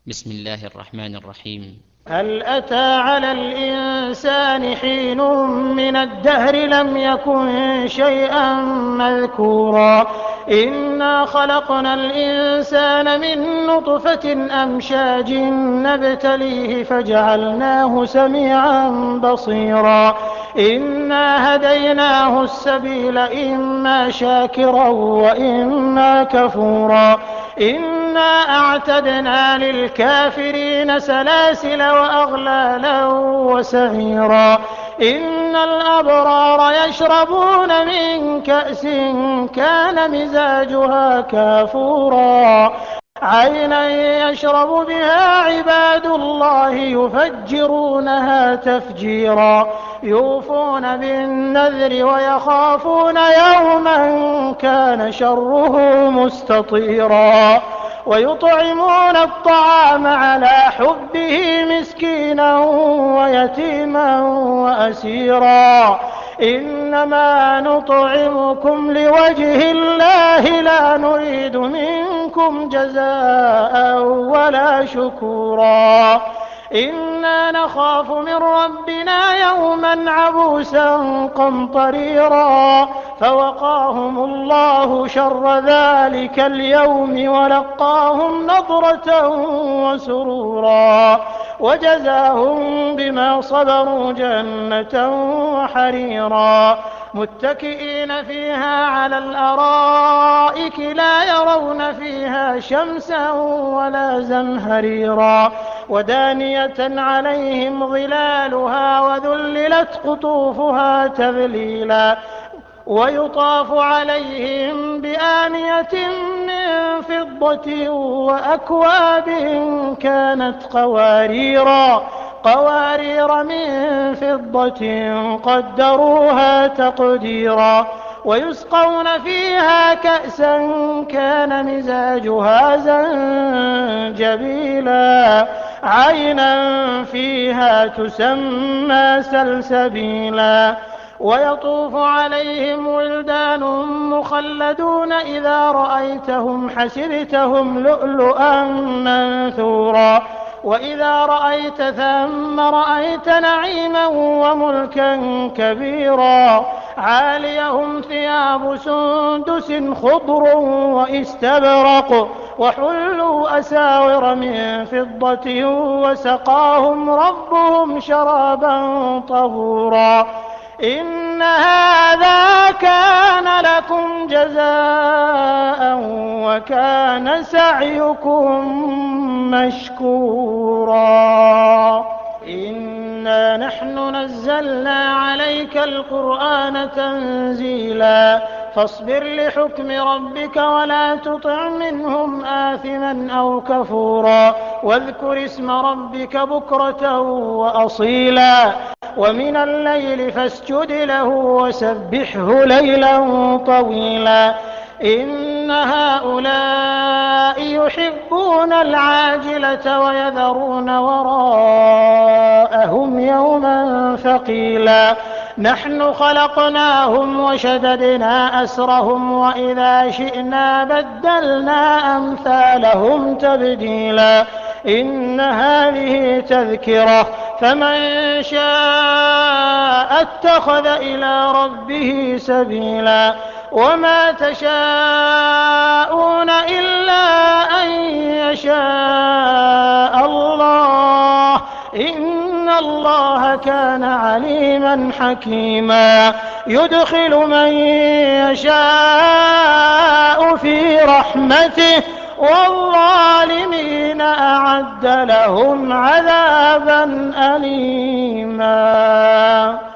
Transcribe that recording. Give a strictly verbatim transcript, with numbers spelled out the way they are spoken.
بسم الله الرحمن الرحيم. هل أتى على الإنسان حين من الدهر لم يكن شيئا مذكورا إنا خلقنا الإنسان من نطفة أمشاج نبتليه فجعلناه سميعا بصيرا إنا هديناه السبيل إما شاكرا وإما كفورا إنا أعتدنا للكافرين سلاسل وأغلالا وسعيرا إن الأبرار يشربون من كأس كان مزاجها كافورا عينا يشرب بها عباد الله يفجرونها تفجيرا يوفون بالنذر ويخافون يوما كان شره مستطيرا ويطعمون الطعام على حبه مسكينا ويتيما وأسيرا إنما نطعمكم لوجه الله لا نريد منكم جزاء ولا شكورا إنا نخاف من ربنا يوما عبوسا قمطريرا فوقاهم الله شر ذلك اليوم ولقاهم نضرة وسرورا وجزاهم بما صبروا جنة وحريرا متكئين فيها على الأرائك لا يرون فيها شمسا ولا زمهريرا ودانية عليهم ظلالها وذللت قطوفها تذليلا ويطاف عليهم بآنية من فضة وأكواب كانت قواريرا قوارير من فضة قدروها تقديرا ويسقون فيها كأسا كان مزاجها زنجبيلا عينا فيها تسمى سلسبيلا ويطوف عليهم ولدان مخلدون إذا رأيتهم حسبتهم لؤلؤا منثورا وإذا رأيت ثم رأيت نعيما وملكا كبيرا عاليهم ثياب سندس خضر واستبرق وحلوا أساور من فضة وسقاهم ربهم شرابا طهورا إن هذا كان لكم جزاء وكان سعيكم مشكورا إنا نحن نزلنا عليك القرآن تنزيلا فاصبر لحكم ربك ولا تطع منهم آثما أو كفورا واذكر اسم ربك بكرة وأصيلا ومن الليل فاسجد له وسبحه ليلا طويلا إن هؤلاء يحبون العاجلة ويذرون وراءهم يوما ثقيلا نحن خلقناهم وشددنا أسرهم وإذا شئنا بدلنا أمثالهم تبديلا إن هذه تذكرة فمن شاء اتخذ إلى ربه سبيلا وما تشاءون إلا أن يشاء الله إن الله كان عليما حكيما يدخل من يشاء في رحمته والظالمين أعد لهم عذابا أليما.